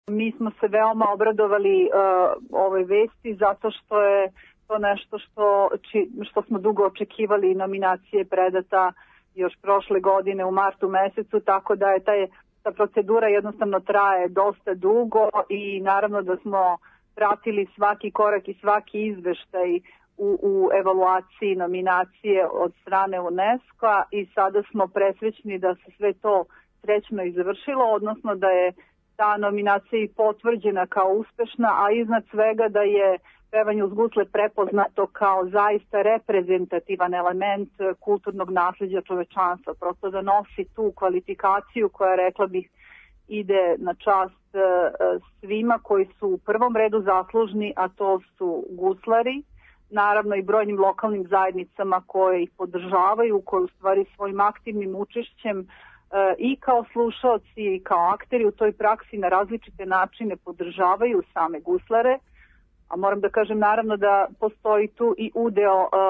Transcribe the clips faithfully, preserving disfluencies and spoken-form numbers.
Mi smo se veoma obradovali uh, ovoj vesti zato što je to nešto što, či, što smo dugo očekivali. Nominacije predata još prošle godine u martu mesecu, tako da je taj, ta procedura jednostavno traje dosta dugo i naravno da smo pratili svaki korak i svaki izveštaj u, u evaluaciji nominacije od strane UNESCO-a i sada smo presrećni da se sve to srećno i završilo, odnosno da je ta nominacija i potvrđena kao uspešna, a iznad svega da je pevanje uz gusle prepoznato kao zaista reprezentativan element kulturnog nasleđa čovečanstva, prosto da nosi tu kvalifikaciju koja, rekla bih, ide na čast svima koji su u prvom redu zaslužni, a to su guslari, naravno i brojnim lokalnim zajednicama koje ih podržavaju, koje u stvari svojim aktivnim učešćem i kao slušaoci i kao akteri u toj praksi na različite načine podržavaju same guslare, a moram da kažem naravno da postoji tu i udeo uh,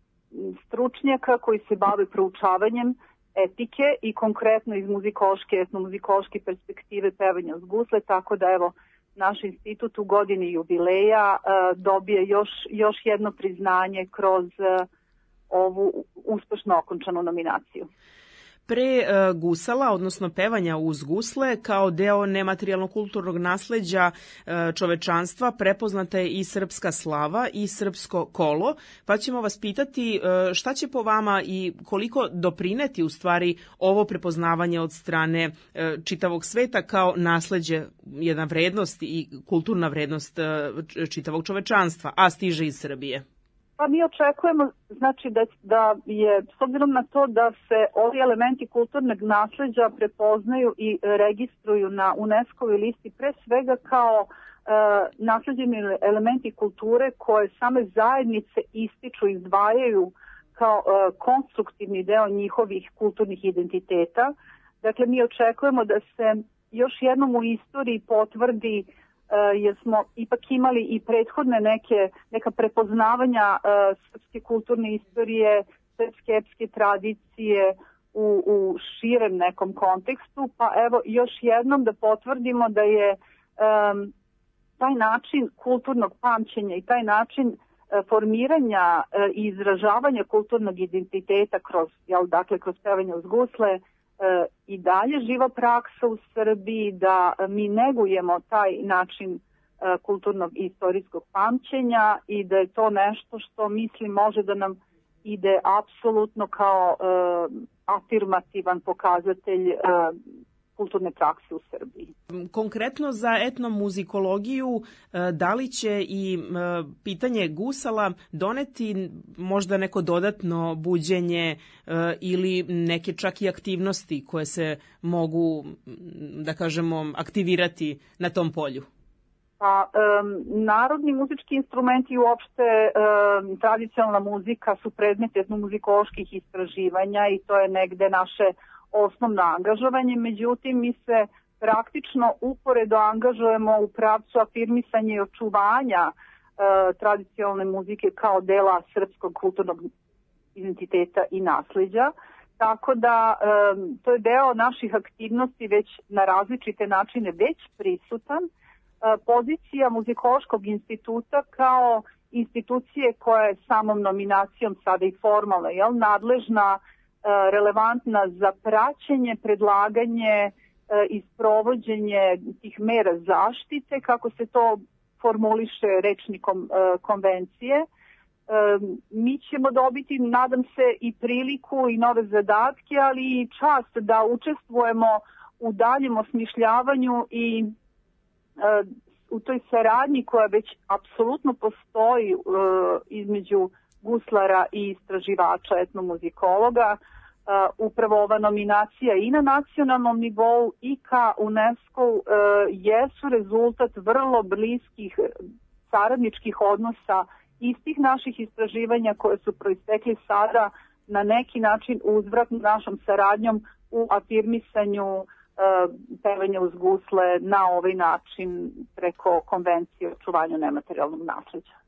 stručnjaka koji se bave proučavanjem etike i konkretno iz muzikološke, etnomuzikološke perspektive pevanja uz gusle, tako da evo naš institut u godini jubileja uh, dobije još, još jedno priznanje kroz uh, ovu uspešno okončanu nominaciju. Pre e, gusala, odnosno pevanja uz gusle, kao deo nematerijalnog kulturnog nasleđa e, čovečanstva, prepoznata je i srpska slava i srpsko kolo, pa ćemo vas pitati e, šta će po vama i koliko doprineti u stvari ovo prepoznavanje od strane e, čitavog sveta kao nasleđe, jedna vrednost i kulturna vrednost e, čitavog čovečanstva, a stiže iz Srbije. Pa mi očekujemo, znači da, da je, s obzirom na to da se ovi elementi kulturnog nasleđa prepoznaju i registruju na UNESCO-voj listi pre svega kao e, nasleđeni elementi kulture koje same zajednice ističu, izdvajaju kao e, konstruktivni deo njihovih kulturnih identiteta. Dakle, mi očekujemo da se još jednom u istoriji potvrdi Uh, jer smo ipak imali i prethodne neke, neka prepoznavanja uh, srpske kulturne istorije, srpske epske tradicije u, u širem nekom kontekstu, pa evo još jednom da potvrdimo da je um, taj način kulturnog pamćenja i taj način uh, formiranja uh, i izražavanja kulturnog identiteta kroz, jel, dakle, kroz pevanje uz gusle, i dalje živa praksa u Srbiji, da mi negujemo taj način kulturnog i istorijskog pamćenja i da je to nešto što mislim može da nam ide apsolutno kao afirmativan pokazatelj kulturne prakse u Srbiji. Konkretno za etnomuzikologiju, da li će i pitanje gusala doneti možda neko dodatno buđenje ili neke čak i aktivnosti koje se mogu, da kažemo, aktivirati na tom polju? Pa, um, narodni muzički instrumenti i uopšte um, tradicionalna muzika su predmet etnomuzikoloških istraživanja i to je negde naše osnovno angažovanje, međutim mi se praktično uporedo angažujemo u pravcu afirmisanja i očuvanja e, tradicionalne muzike kao dela srpskog kulturnog identiteta i nasleđa. Tako da e, to je deo naših aktivnosti već na različite načine već prisutan. E, pozicija Muzikološkog instituta kao institucije koja je samom nominacijom sada i formalno, jel, nadležna, relevantna za praćenje, predlaganje i sprovođenje tih mera zaštite, kako se to formuliše rečnikom konvencije. Mi ćemo dobiti, nadam se, i priliku i nove zadatke, ali i čast da učestvujemo u daljem osmišljavanju i u toj saradnji koja već apsolutno postoji između guslara i istraživača, etnomuzikologa. Uh, upravo ova nominacija i na nacionalnom nivou i ka UNESCO uh, jesu rezultat vrlo bliskih saradničkih odnosa istih naših istraživanja koje su proistekli sada na neki način uzvrat našom saradnjom u afirmisanju uh, pevanja uz gusle na ovaj način preko konvencije o očuvanju nematerijalnog nasleđa.